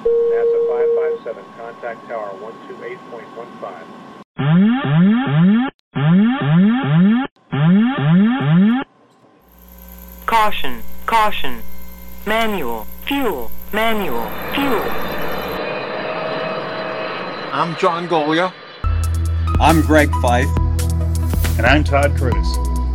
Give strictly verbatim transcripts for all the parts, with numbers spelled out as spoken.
NASA five five seven, contact tower one two eight point one five. Caution, caution. Manual, fuel, manual, fuel. I'm John Golia. I'm Greg Fife. And I'm Todd Curtis.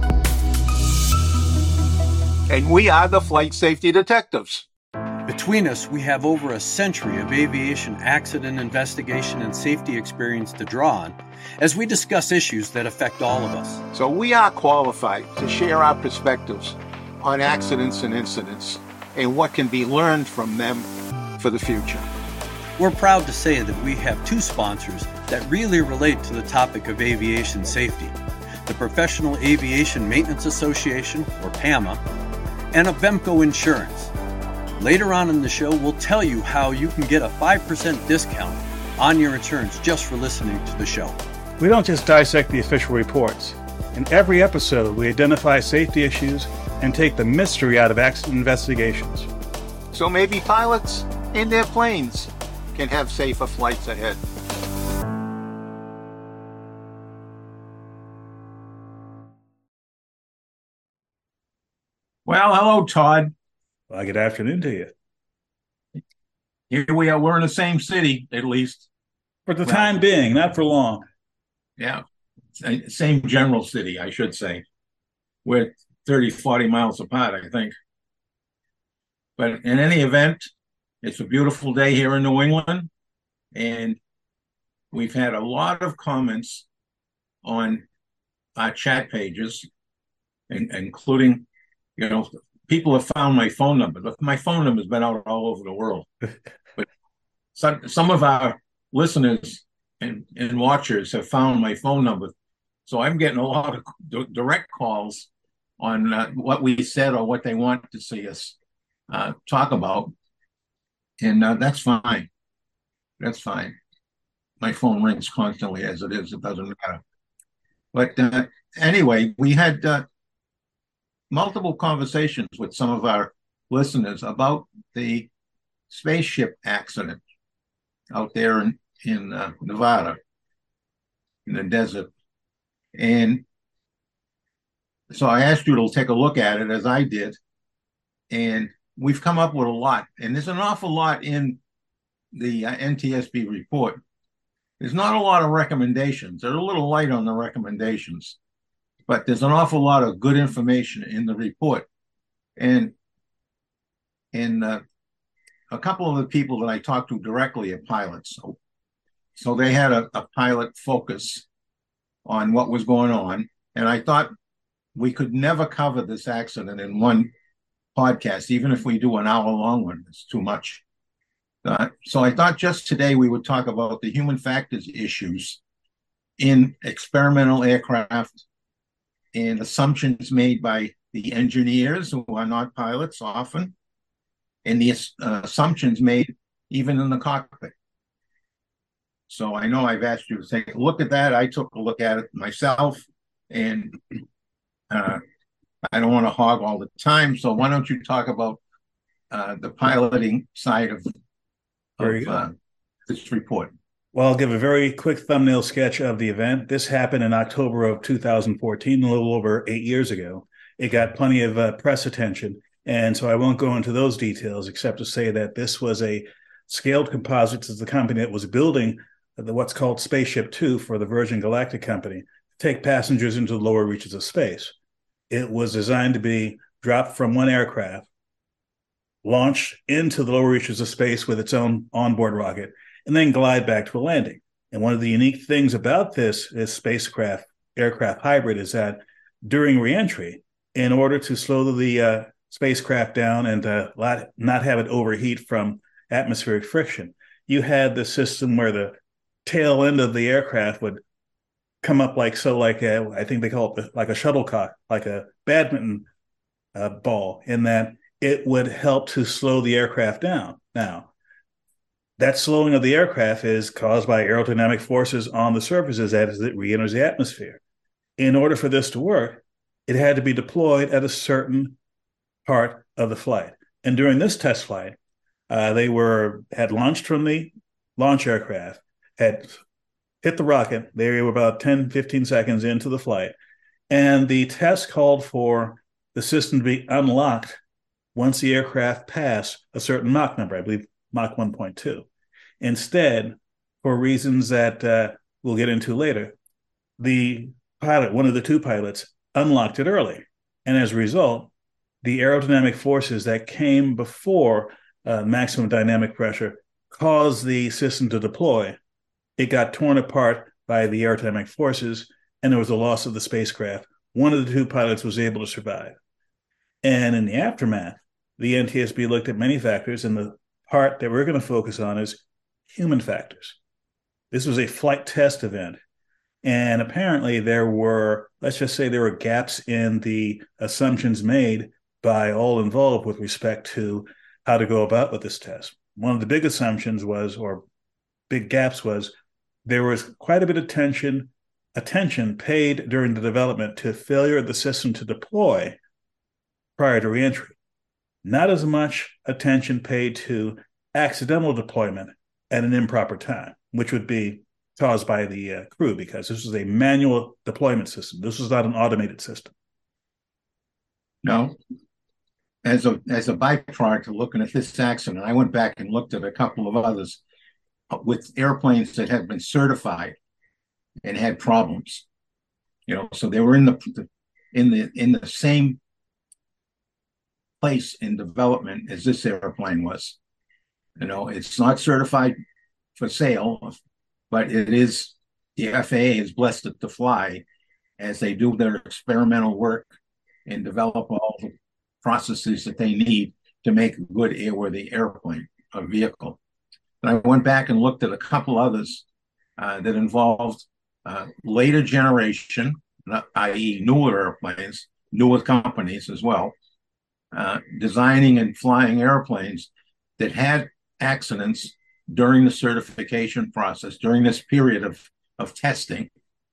And we are the Flight Safety Detectives. Between us, we have over a century of aviation accident investigation and safety experience to draw on as we discuss issues that affect all of us. So we are qualified to share our perspectives on accidents and incidents and what can be learned from them for the future. We're proud to say that we have two sponsors that really relate to the topic of aviation safety: the Professional Aviation Maintenance Association, or PAMA, and Avemco Insurance. Later on in the show, we'll tell you how you can get a five percent discount on your insurance just for listening to the show. We don't just dissect the official reports. In every episode, we identify safety issues and take the mystery out of accident investigations. So maybe pilots and their planes can have safer flights ahead. Well, hello, Todd. Well, good afternoon to you. Here we are. We're in the same city, at least. For the well, time being, not for long. Yeah. Same general city, I should say. We're thirty, forty miles apart, I think. But in any event, it's a beautiful day here in New England. And we've had a lot of comments on our chat pages, in, including, you know, people have found my phone number. Look, my phone number has been out all over the world. But some, some of our listeners and, and watchers have found my phone number. So I'm getting a lot of d- direct calls on uh, what we said or what they want to see us uh, talk about. And uh, that's fine. That's fine. My phone rings constantly as it is. It doesn't matter. But uh, anyway, we had uh, multiple conversations with some of our listeners about the spaceship accident out there in, in uh, Nevada, in the desert. And so I asked you to take a look at it, as I did, and we've come up with a lot. And there's an awful lot in the uh, N T S B report. There's not a lot of recommendations. They're a little light on the recommendations, but there's an awful lot of good information in the report. And, and uh, a couple of the people that I talked to directly are pilots. So, so they had a, a pilot focus on what was going on. And I thought we could never cover this accident in one podcast, even if we do an hour-long one. It's too much. Uh, so I thought just today we would talk about the human factors issues in experimental aircraft and assumptions made by the engineers, who are not pilots often, and the uh, assumptions made even in the cockpit. So I know I've asked you to take a look at that. I took a look at it myself, and uh, I don't want to hog all the time. So why don't you talk about uh, the piloting side of, of uh, this report? Well, I'll give a very quick thumbnail sketch of the event. This happened in October of two thousand fourteen, a little over eight years ago. It got plenty of uh, press attention, and so I won't go into those details except to say that this was a Scaled Composites, is the company that was building the what's called Spaceship Two for the Virgin Galactic Company, to take passengers into the lower reaches of space. It was designed to be dropped from one aircraft, launched into the lower reaches of space with its own onboard rocket, and then glide back to a landing. And one of the unique things about this, this spacecraft aircraft hybrid is that during reentry, in order to slow the uh, spacecraft down and uh, not have it overheat from atmospheric friction, you had the system where the tail end of the aircraft would come up like so, like a, I think they call it like a shuttlecock, like a badminton uh, ball, in that it would help to slow the aircraft down. Now, that slowing of the aircraft is caused by aerodynamic forces on the surfaces as it re-enters the atmosphere. In order for this to work, it had to be deployed at a certain part of the flight. And during this test flight, Uh, they were had launched from the launch aircraft, had hit the rocket. They were about ten, fifteen seconds into the flight. And the test called for the system to be unlocked once the aircraft passed a certain Mach number, I believe Mach one point two. Instead, for reasons that uh, we'll get into later, the pilot, one of the two pilots, unlocked it early. And as a result, the aerodynamic forces that came before uh, maximum dynamic pressure caused the system to deploy. It got torn apart by the aerodynamic forces, and there was a loss of the spacecraft. One of the two pilots was able to survive. And in the aftermath, the N T S B looked at many factors, and the part that we're going to focus on is human factors. This was a flight test event. And apparently there were, let's just say there were gaps in the assumptions made by all involved with respect to how to go about with this test. One of the big assumptions was, or big gaps was, there was quite a bit of tension, attention paid during the development to failure of the system to deploy prior to reentry. Not as much attention paid to accidental deployment at an improper time, which would be caused by the uh, crew, because this was a manual deployment system. This was not an automated system. No. As a as a byproduct of looking at this accident, I went back and looked at a couple of others with airplanes that had been certified and had problems. You know, so they were in the in the in the same place in development as this airplane was. You know, it's not certified for sale, but it is, the F A A is blessed it to fly as they do their experimental work and develop all the processes that they need to make a good airworthy airplane, a vehicle. And I went back and looked at a couple others uh, that involved uh, later generation, that is newer airplanes, newer companies as well, uh, designing and flying airplanes that had accidents during the certification process, during this period of, of testing,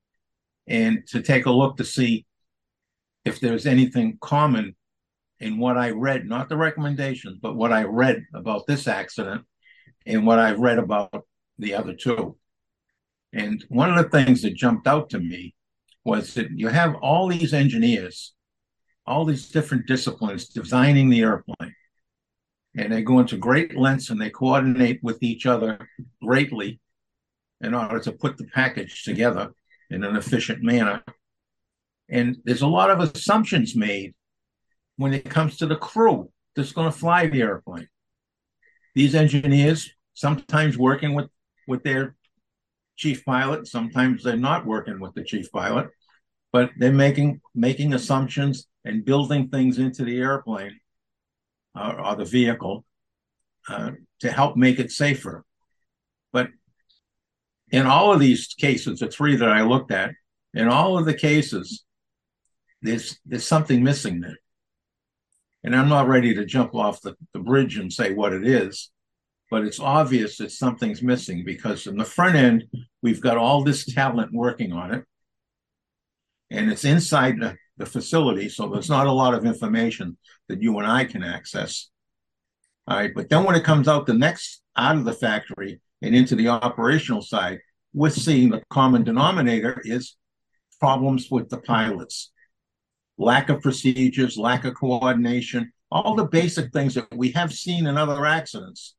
and to take a look to see if there's anything common in what I read, not the recommendations, but what I read about this accident and what I've read about the other two. And one of the things that jumped out to me was that you have all these engineers, all these different disciplines designing the airplane. And they go into great lengths and they coordinate with each other greatly in order to put the package together in an efficient manner. And there's a lot of assumptions made when it comes to the crew that's going to fly the airplane. These engineers, sometimes working with, with their chief pilot, sometimes they're not working with the chief pilot, but they're making, making assumptions and building things into the airplane Uh, or the vehicle uh, to help make it safer. But in all of these cases, the three that I looked at, in all of the cases, there's there's something missing there. And I'm not ready to jump off the, the bridge and say what it is, but it's obvious that something's missing, because in the front end, we've got all this talent working on it, and it's inside the the facility, so there's not a lot of information that you and I can access. All right, but then when it comes out the next out of the factory and into the operational side, we're seeing the common denominator is problems with the pilots, lack of procedures, lack of coordination, all the basic things that we have seen in other accidents.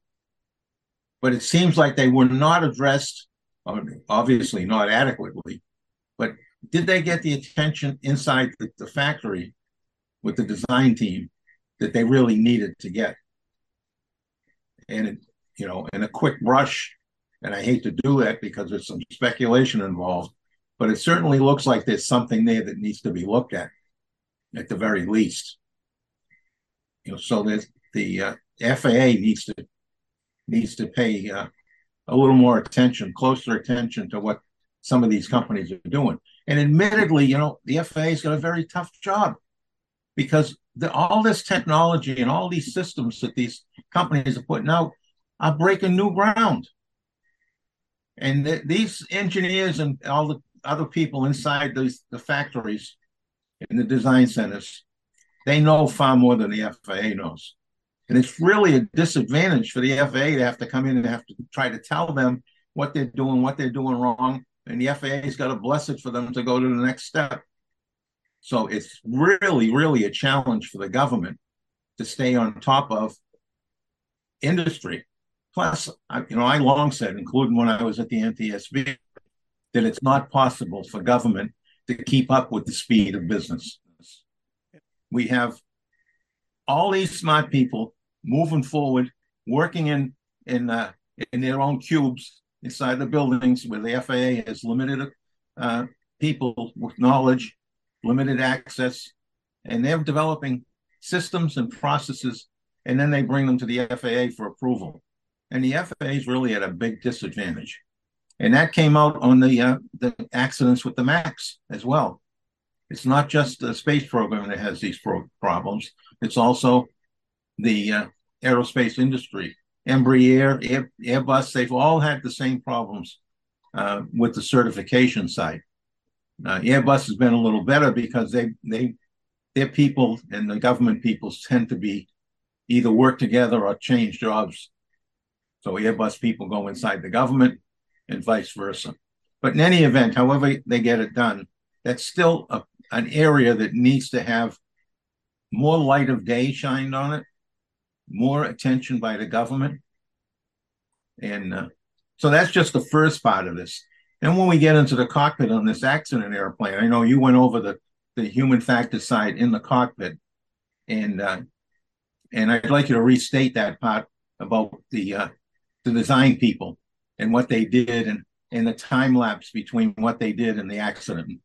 But it seems like they were not addressed, obviously not adequately, but did they get the attention inside the, the factory with the design team that they really needed to get? And, it, you know, in a quick brush, and I hate to do that because there's some speculation involved, but it certainly looks like there's something there that needs to be looked at, at the very least. You know, so that the uh, F A A needs to needs to pay uh, a little more attention, closer attention to what some of these companies are doing. And admittedly, you know, the F A A's got a very tough job, because the, all this technology and all these systems that these companies are putting out are breaking new ground. And th- these engineers and all the other people inside these, the factories and the design centers, they know far more than the F A A knows. And it's really a disadvantage for the F A A to have to come in and have to try to tell them what they're doing, what they're doing wrong. And the F A A's got to bless it for them to go to the next step. So it's really, really a challenge for the government to stay on top of industry. Plus, you know, I long said, including when I was at the N T S B, that it's not possible for government to keep up with the speed of business. We have all these smart people moving forward, working in in uh, in their own cubes inside the buildings where the F A A has limited uh, people with knowledge, limited access, and they're developing systems and processes, and then they bring them to the F A A for approval. And the F A A is really at a big disadvantage. And that came out on the uh, the accidents with the MAX as well. It's not just the space program that has these pro- problems. It's also the uh, aerospace industry. Embraer, Air, Airbus, they've all had the same problems uh, with the certification side. Uh, Airbus has been a little better because they they their people and the government people tend to be either work together or change jobs. So Airbus people go inside the government and vice versa. But in any event, however they get it done, that's still a, an area that needs to have more light of day shined on it, more attention by the government. And uh, so that's just the first part of this. And when we get into the cockpit on this accident airplane, I know you went over the, the human factor side in the cockpit. And uh, and I'd like you to restate that part about the uh, the design people and what they did and, and the time lapse between what they did and the accident.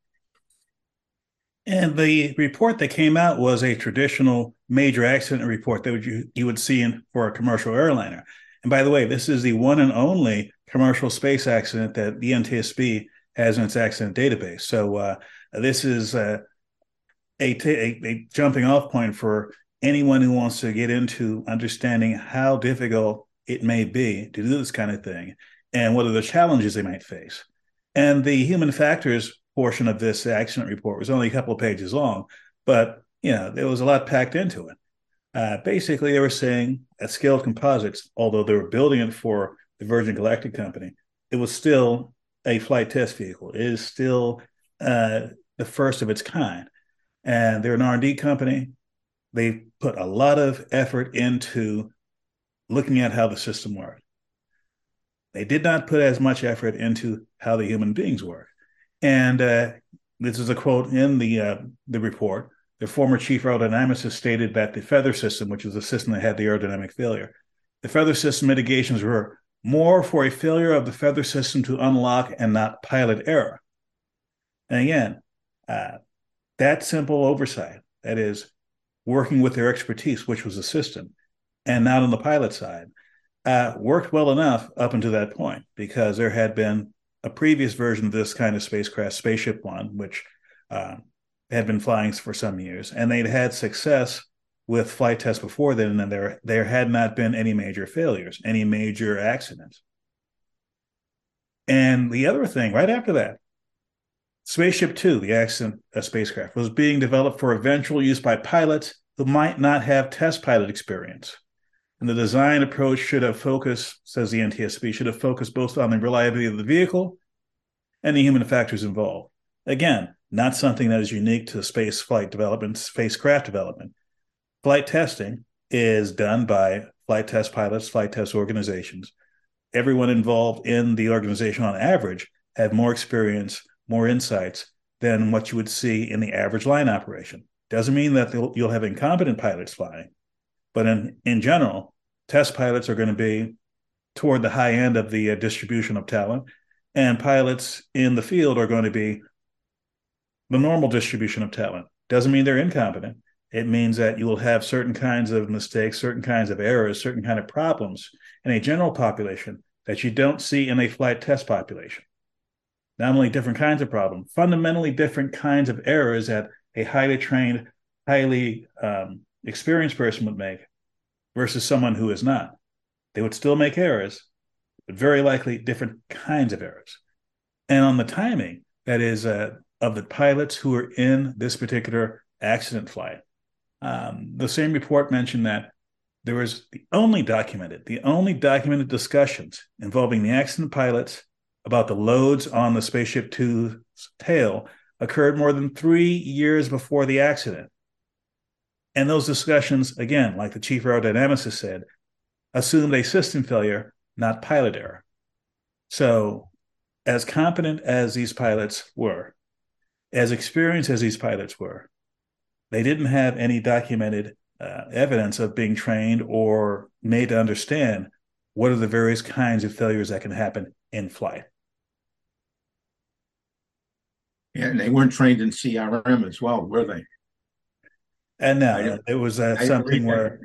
And the report that came out was a traditional major accident report that you, you would see in, for a commercial airliner. And by the way, this is the one and only commercial space accident that the N T S B has in its accident database. So uh, this is uh, a, t- a, a jumping off point for anyone who wants to get into understanding how difficult it may be to do this kind of thing and what are the challenges they might face. And the human factors portion of this accident report was only a couple of pages long, but you know there was a lot packed into it. Uh, basically, they were saying at Scaled Composites, although they were building it for the Virgin Galactic Company, it was still a flight test vehicle. It is still uh, the first of its kind. And they're an R and D company. They put a lot of effort into looking at how the system worked. They did not put as much effort into how the human beings work. And uh, this is a quote in the uh, the report. The former chief aerodynamicist stated that the feather system, which is the system that had the aerodynamic failure, the feather system mitigations were more for a failure of the feather system to unlock and not pilot error. And again, uh, that simple oversight, that is, working with their expertise, which was the system, and not on the pilot side, uh, worked well enough up until that point, because there had been a previous version of this kind of spacecraft, Spaceship One, which uh, had been flying for some years, and they'd had success with flight tests before then, and there, there had not been any major failures, any major accidents. And the other thing, right after that, Spaceship Two, the accident uh, spacecraft, was being developed for eventual use by pilots who might not have test pilot experience. And the design approach should have focused, says the N T S B, should have focused both on the reliability of the vehicle and the human factors involved. Again, not something that is unique to space flight development, spacecraft development. Flight testing is done by flight test pilots, flight test organizations. Everyone involved in the organization on average have more experience, more insights than what you would see in the average line operation. Doesn't mean that you'll have incompetent pilots flying, but in, in general, test pilots are going to be toward the high end of the uh, distribution of talent, and pilots in the field are going to be the normal distribution of talent. Doesn't mean they're incompetent. It means that you will have certain kinds of mistakes, certain kinds of errors, certain kind of problems in a general population that you don't see in a flight test population. Not only different kinds of problems, fundamentally different kinds of errors that a highly trained, highly um, experienced person would make versus someone who is not. They would still make errors, but very likely different kinds of errors. And on the timing, that is, uh, of the pilots who were in this particular accident flight, um, the same report mentioned that there was the only documented, the only documented discussions involving the accident pilots about the loads on the Spaceship Two's tail occurred more than three years before the accident. And those discussions, again, like the chief aerodynamicist said, assumed a system failure, not pilot error. So as competent as these pilots were, as experienced as these pilots were, they didn't have any documented uh, evidence of being trained or made to understand what are the various kinds of failures that can happen in flight. Yeah, and they weren't trained in C R M as well, were they? And now it was uh, something where,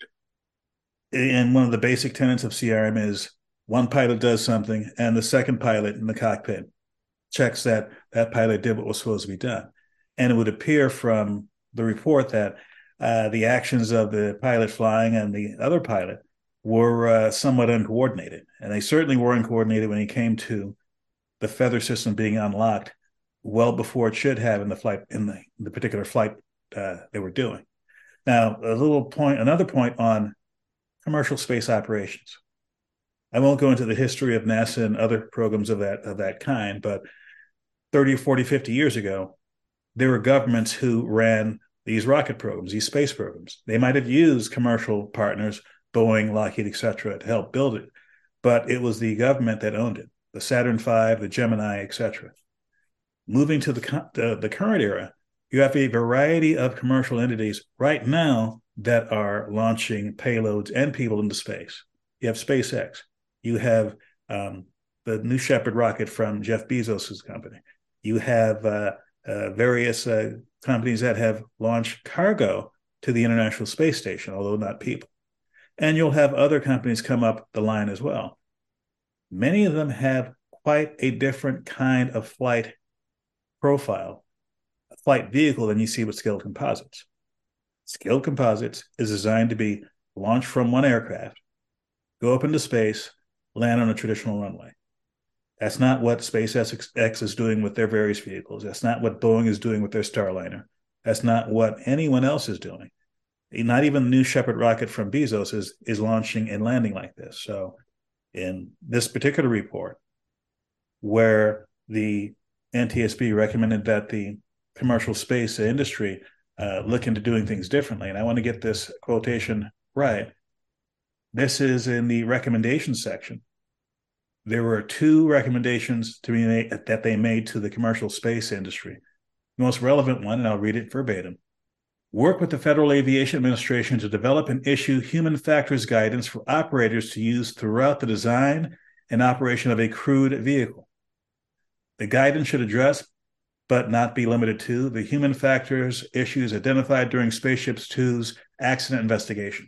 and one of the basic tenets of C R M is one pilot does something and the second pilot in the cockpit checks that that pilot did what was supposed to be done. And it would appear from the report that uh, the actions of the pilot flying and the other pilot were uh, somewhat uncoordinated. And they certainly were uncoordinated when it came to the feather system being unlocked well before it should have in the flight, in the, in the particular flight uh, they were doing. Now, a little point, another point on commercial space operations. I won't go into the history of NASA and other programs of that of that kind, but thirty, forty, fifty years ago, there were governments who ran these rocket programs, these space programs. They might have used commercial partners, Boeing, Lockheed, et cetera, to help build it, but it was the government that owned it, the Saturn five, the Gemini, et cetera. Moving to the, the, the current era, you have a variety of commercial entities right now that are launching payloads and people into space. You have SpaceX. You have um, the New Shepard rocket from Jeff Bezos' company. You have uh, uh, various uh, companies that have launched cargo to the International Space Station, although not people. And you'll have other companies come up the line as well. Many of them have quite a different kind of flight profile, a flight vehicle, than you see with Skilled Composites. Skilled Composites is designed to be launched from one aircraft, go up into space, land on a traditional runway. That's not what SpaceX is doing with their various vehicles. That's not what Boeing is doing with their Starliner. That's not what anyone else is doing. Not even the New Shepard rocket from Bezos is, is launching and landing like this. So in this particular report, where the N T S B recommended that the commercial space industry uh, look into doing things differently, and I want to get this quotation right, this is in the recommendation section. There were two recommendations to be made that they made to the commercial space industry. The most relevant one, and I'll read it verbatim: work with the Federal Aviation Administration to develop and issue human factors guidance for operators to use throughout the design and operation of a crewed vehicle. The guidance should address, but not be limited to, the human factors issues identified during Spaceship Two's accident investigation.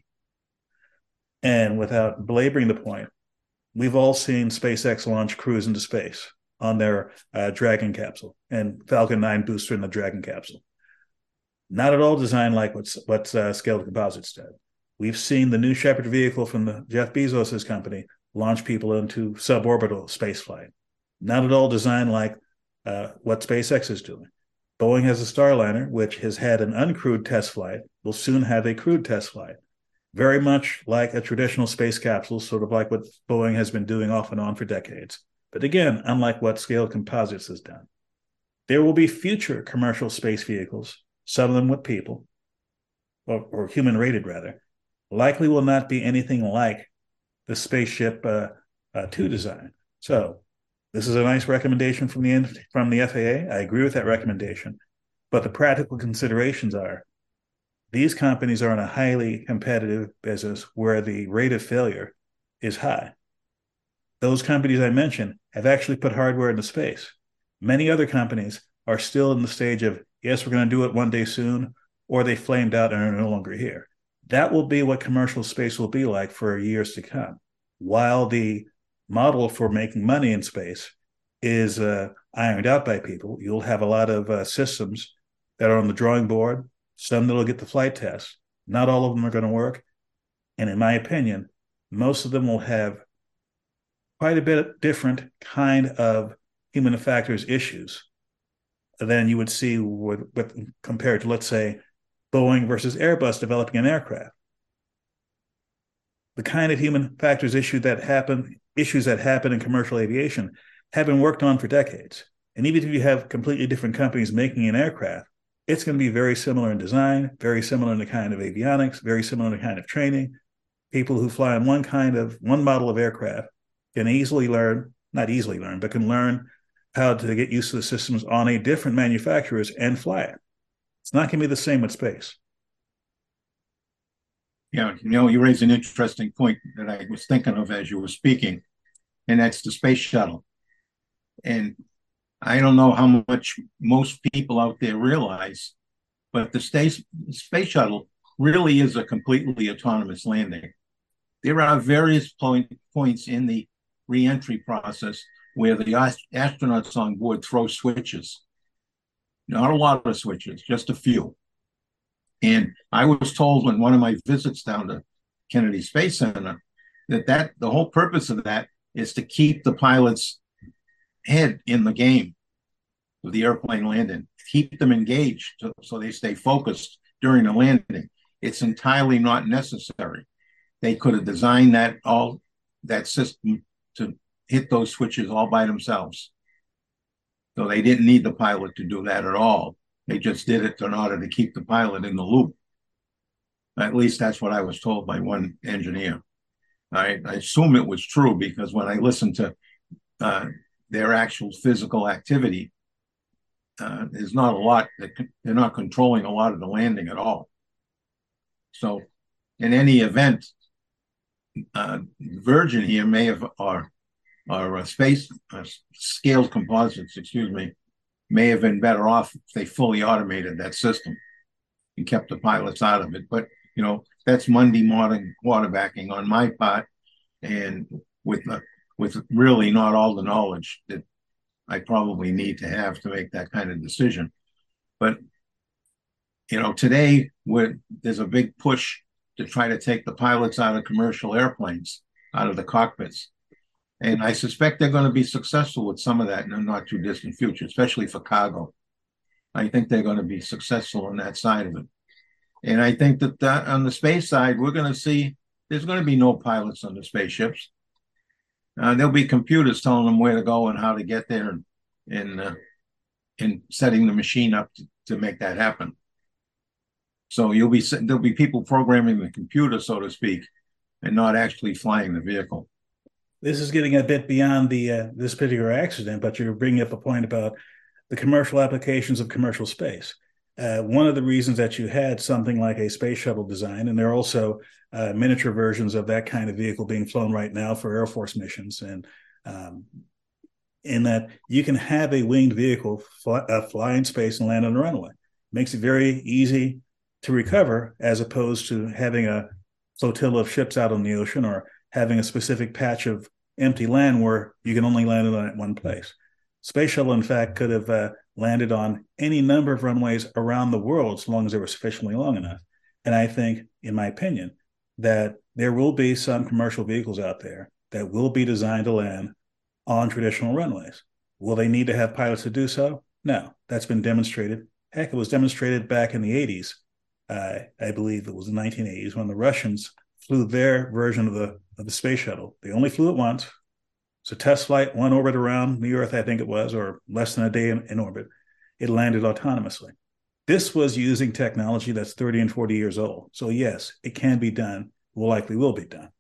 And without belaboring the point, we've all seen SpaceX launch crews into space on their uh, Dragon capsule and Falcon nine booster in the Dragon capsule. Not at all designed like what's, what uh, Skilled Composites did. We've seen the New Shepard vehicle from the Jeff Bezos' company launch people into suborbital spaceflight. Not at all designed like uh, what SpaceX is doing. Boeing has a Starliner, which has had an uncrewed test flight, will soon have a crewed test flight. Very much like a traditional space capsule, sort of like what Boeing has been doing off and on for decades. But again, unlike what Skilled Composites has done. There will be future commercial space vehicles, some of them with people, or, or human-rated rather, likely will not be anything like the Spaceship uh, uh, Two design. So this is a nice recommendation from the, from the F A A. I agree with that recommendation. But the practical considerations are, these companies are in a highly competitive business where the rate of failure is high. Those companies I mentioned have actually put hardware into space. Many other companies are still in the stage of, yes, we're going to do it one day soon, or they flamed out and are no longer here. That will be what commercial space will be like for years to come. While the model for making money in space is uh, ironed out by people, you'll have a lot of uh, systems that are on the drawing board, some that'll get the flight test. Not all of them are going to work. And in my opinion, most of them will have quite a bit different kind of human factors issues than you would see with, with compared to, let's say, Boeing versus Airbus developing an aircraft. the kind of human factors issue that happen, issues that happen in commercial aviation have been worked on for decades. And even if you have completely different companies making an aircraft, it's going to be very similar in design, very similar in the kind of avionics, very similar in the kind of training. People who fly on one kind of, one model of aircraft can easily learn, not easily learn, but can learn how to get used to the systems on a different manufacturers and fly it. It's not going to be the same with space. Yeah, you know, you raise an interesting point that I was thinking of as you were speaking, and that's the space shuttle. And I don't know how much most people out there realize, but the space, space shuttle really is a completely autonomous landing. There are various point, points in the re-entry process where the astronauts on board throw switches. Not a lot of switches, just a few. And I was told in one of my visits down to Kennedy Space Center that, that the whole purpose of that is to keep the pilot's head in the game of the airplane landing, keep them engaged so, so they stay focused during the landing. It's entirely not necessary. They could have designed that all that system to hit those switches all by themselves. So they didn't need the pilot to do that at all. They just did it in order to keep the pilot in the loop. At least that's what I was told by one engineer. I, I assume it was true because when I listened to uh, their actual physical activity, uh, there's not a lot that they're not controlling a lot of the landing at all. So in any event, uh, Virgin here may have, or, or uh, space uh, scaled composites, excuse me, may have been better off if they fully automated that system and kept the pilots out of it. But, you know, that's Monday morning quarterbacking on my part, and with uh, with really not all the knowledge that I probably need to have to make that kind of decision. But, you know, today we're, there's a big push to try to take the pilots out of commercial airplanes, out of the cockpits. And I suspect they're going to be successful with some of that in the not too distant future, especially for cargo. I think they're going to be successful on that side of it. And I think that, that on the space side, we're going to see there's going to be no pilots on the spaceships. Uh, there'll be computers telling them where to go and how to get there, and and, uh, and setting the machine up to, to make that happen. So you'll be there'll be people programming the computer, so to speak, and not actually flying the vehicle. This is getting a bit beyond the uh, this particular accident, but you're bringing up a point about the commercial applications of commercial space. Uh, one of the reasons that you had something like a space shuttle design, and there are also uh, miniature versions of that kind of vehicle being flown right now for Air Force missions, and um, in that you can have a winged vehicle fly, uh, fly in space and land on a runway. Makes it very easy to recover, as opposed to having a flotilla of ships out on the ocean, or having a specific patch of empty land where you can only land it on at one place. Space shuttle, in fact, could have uh, landed on any number of runways around the world, as long as they were sufficiently long enough. And I think, in my opinion, that there will be some commercial vehicles out there that will be designed to land on traditional runways. Will they need to have pilots to do so? No, that's been demonstrated. Heck, it was demonstrated back in the eighties. Uh, I believe it was the nineteen eighties, when the Russians flew their version of the of the space shuttle. They only flew it once. It's a test flight, one orbit around the Earth, I think it was, or less than a day in, in orbit. It landed autonomously. This was using technology that's thirty and forty years old. So yes, it can be done. Will likely will be done.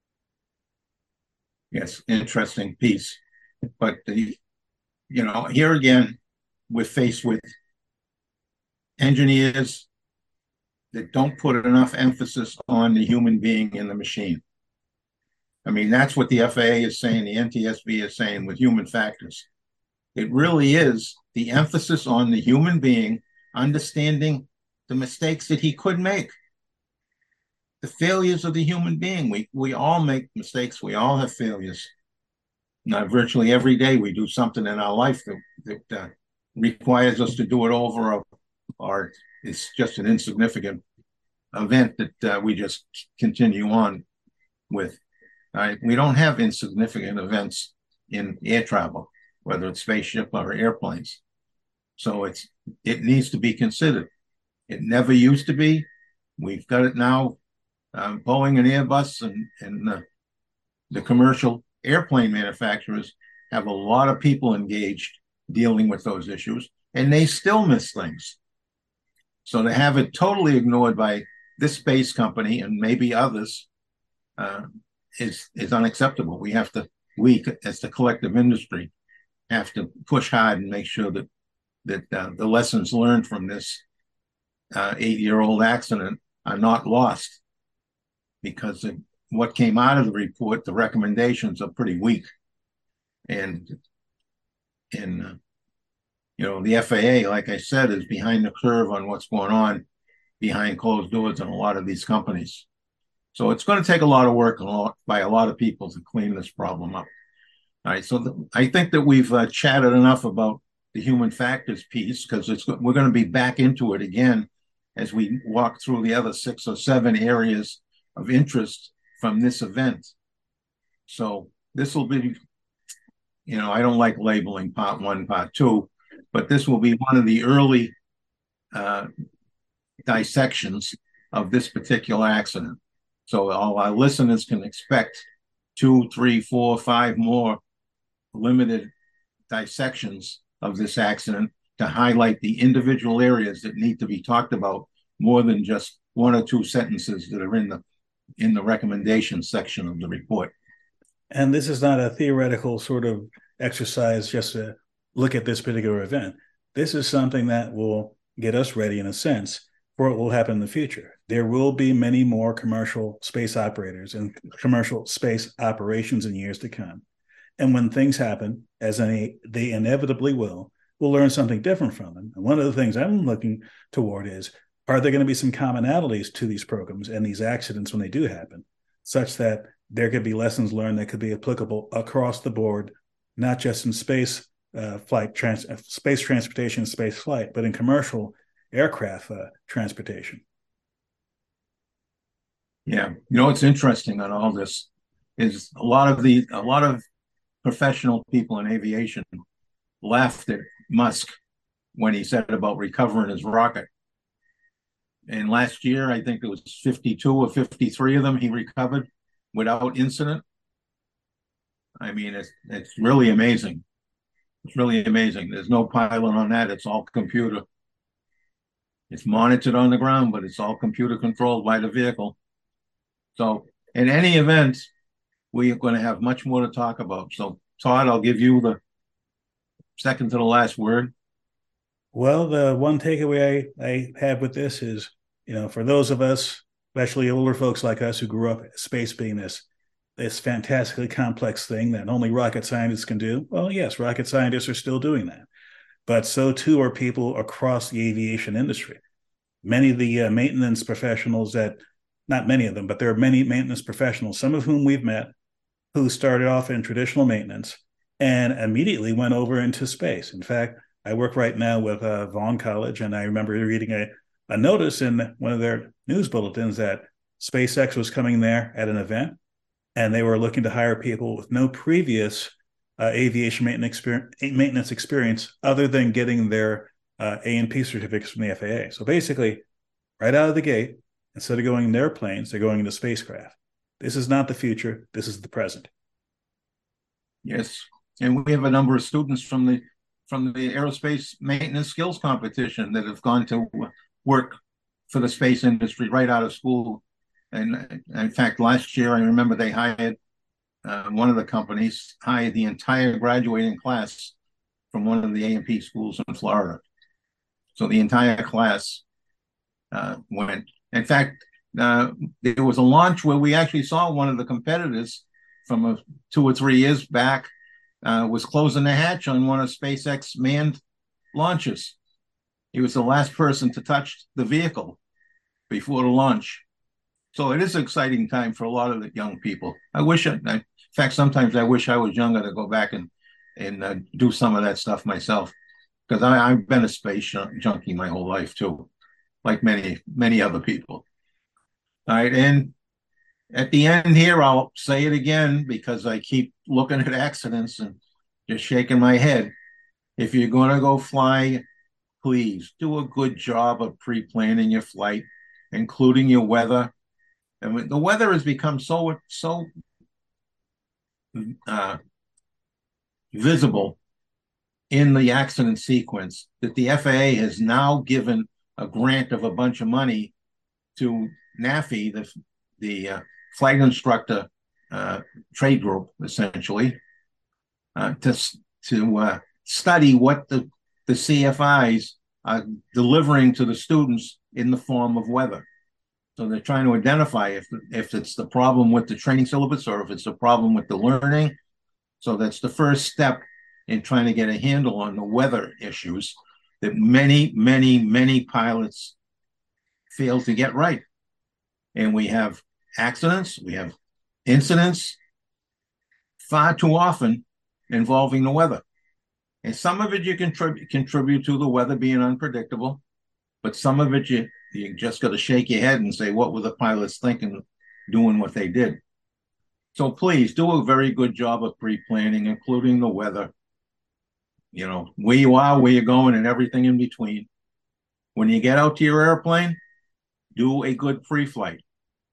Yes, interesting piece. But, the, you know, here again, we're faced with engineers that don't put enough emphasis on the human being in the machine. I mean, that's what the F A A is saying, the N T S B is saying with human factors. It really is the emphasis on the human being, understanding the mistakes that he could make, the failures of the human being. We we all make mistakes. We all have failures. Now, virtually every day we do something in our life that, that uh, requires us to do it over, or, or it's just an insignificant event that uh, we just continue on with. Right? We don't have insignificant events in air travel, whether it's spaceship or airplanes. So it's it needs to be considered. It never used to be. We've got it now uh, Boeing and Airbus and, and the, the commercial airplane manufacturers have a lot of people engaged dealing with those issues, and they still miss things. So to have it totally ignored by this space company and maybe others uh, is is unacceptable. We have to, we as the collective industry, have to push hard and make sure that that uh, the lessons learned from this uh, eight-year-old accident are not lost, because it, what came out of the report, the recommendations are pretty weak, and and uh, you know, the F A A, like I said, is behind the curve on what's going on behind closed doors in a lot of these companies. So it's going to take a lot of work a lot, by a lot of people to clean this problem up. All right, so the, I think that we've uh, chatted enough about the human factors piece, because it's we're going to be back into it again as we walk through the other six or seven areas of interest from this event. So this will be, you know, I don't like labeling part one, part two, but this will be one of the early uh, dissections of this particular accident. So all our listeners can expect two, three, four, five more limited dissections of this accident to highlight the individual areas that need to be talked about, more than just one or two sentences that are in the in the recommendation section of the report. And this is not a theoretical sort of exercise just to look at this particular event. This is something that will get us ready, in a sense, for what will happen in the future. There will be many more commercial space operators and commercial space operations in years to come. And when things happen, as any, they inevitably will, we'll learn something different from them. And one of the things I'm looking toward is, are there going to be some commonalities to these programs and these accidents when they do happen, such that there could be lessons learned that could be applicable across the board, not just in space uh, flight, trans- space transportation, space flight, but in commercial aircraft uh, transportation. Yeah, you know what's interesting on all this is a lot of the a lot of professional people in aviation laughed at Musk when he said about recovering his rocket. And last year, I think it was fifty-two or fifty-three of them he recovered without incident. I mean, it's it's really amazing. It's really amazing. There's no pilot on that. It's all computer. It's monitored on the ground, but it's all computer controlled by the vehicle. So in any event, we are going to have much more to talk about. So Todd, I'll give you the second to the last word. Well, the one takeaway I, I have with this is, you know, for those of us, especially older folks like us who grew up space being this, this fantastically complex thing that only rocket scientists can do. Well, yes, rocket scientists are still doing that. But so too are people across the aviation industry. Many of the uh, maintenance professionals that, not many of them, but there are many maintenance professionals, some of whom we've met, who started off in traditional maintenance and immediately went over into space. In fact, I work right now with uh, Vaughn College, and I remember reading a, a notice in one of their news bulletins that SpaceX was coming there at an event, and they were looking to hire people with no previous uh, aviation maintenance experience, maintenance experience other than getting their uh, A and P certificates from the F A A. So basically, right out of the gate, instead of going in their planes, they're going into spacecraft. This is not the future. This is the present. Yes, and we have a number of students from the from the aerospace maintenance skills competition that have gone to work for the space industry right out of school. And in fact, last year, I remember they hired, uh, one of the companies hired the entire graduating class from one of the A and P schools in Florida. So the entire class uh, went. In fact, uh, there was a launch where we actually saw one of the competitors from a, two or three years back Uh, was closing the hatch on one of SpaceX manned launches. He was the last person to touch the vehicle before the launch. So it is an exciting time for a lot of the young people. I wish, I, in fact, sometimes I wish I was younger to go back and, and uh, do some of that stuff myself, because I've been a space junkie my whole life too, like many, many other people. All right, and at the end here, I'll say it again because I keep looking at accidents and just shaking my head. If you're going to go fly, please do a good job of pre-planning your flight, including your weather I mean, the weather has become so so uh, visible in the accident sequence that the F A A has now given a grant of a bunch of money to NAFI, the the uh, flight instructor uh, trade group, essentially, uh, to to uh, study what the the C F Is are delivering to the students in the form of weather. So they're trying to identify if if it's the problem with the training syllabus or if it's the problem with the learning. So that's the first step in trying to get a handle on the weather issues that many, many, many pilots fail to get right. And we have accidents, we have incidents far too often involving the weather. And some of it you contribute contribute to the weather being unpredictable, but some of it you you just got to shake your head and say, what were the pilots thinking doing what they did? So please do a very good job of pre-planning, including the weather, you know, where you are, where you're going, and everything in between. When you get out to your airplane, do a good pre-flight.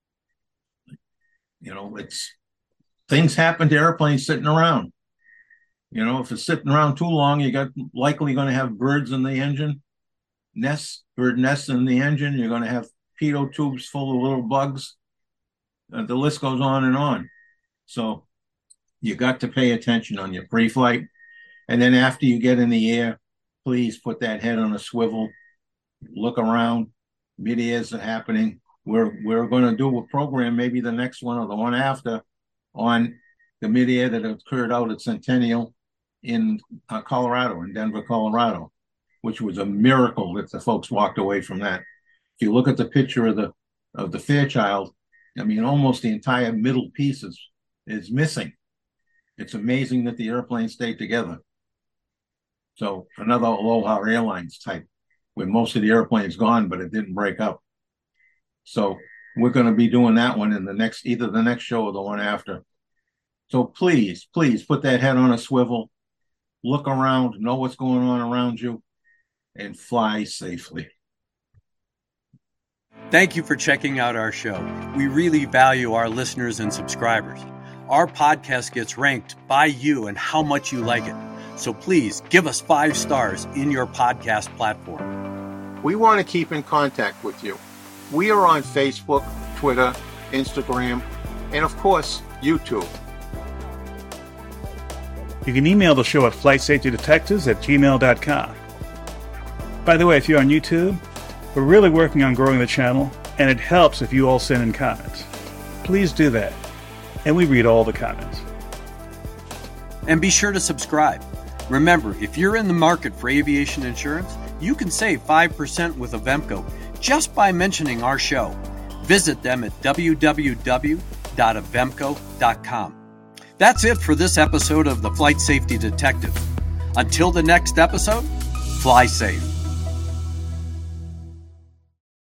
You know, it's things happen to airplanes sitting around. You know, if it's sitting around too long, you got likely going to have birds in the engine, nests, bird nests in the engine. You're going to have pitot tubes full of little bugs. Uh, the list goes on and on. So you got to pay attention on your pre-flight. And then after you get in the air, please put that head on a swivel, look around, mid-airs are happening. We're, we're going to do a program, maybe the next one or the one after, on the mid-air that occurred out at Centennial in uh, Colorado, in Denver, Colorado, which was a miracle that the folks walked away from that. If you look at the picture of the of the Fairchild, I mean, almost the entire middle piece is, is missing. It's amazing that the airplane stayed together. So another Aloha Airlines type, where most of the airplane's gone, but it didn't break up. So we're going to be doing that one in the next, either the next show or the one after. So please, please put that head on a swivel, look around, know what's going on around you, and fly safely. Thank you for checking out our show. We really value our listeners and subscribers. Our podcast gets ranked by you and how much you like it. So please give us five stars in your podcast platform. We want to keep in contact with you. We are on Facebook, Twitter, Instagram, and of course, YouTube. You can email the show at flight safety detectives at gmail dot com. By the way, if you're on YouTube, we're really working on growing the channel, and it helps if you all send in comments. Please do that, and we read all the comments. And be sure to subscribe. Remember, if you're in the market for aviation insurance, you can save five percent with Avemco just by mentioning our show. Visit them at w w w dot avemco dot com. That's it for this episode of the Flight Safety Detective. Until the next episode, fly safe.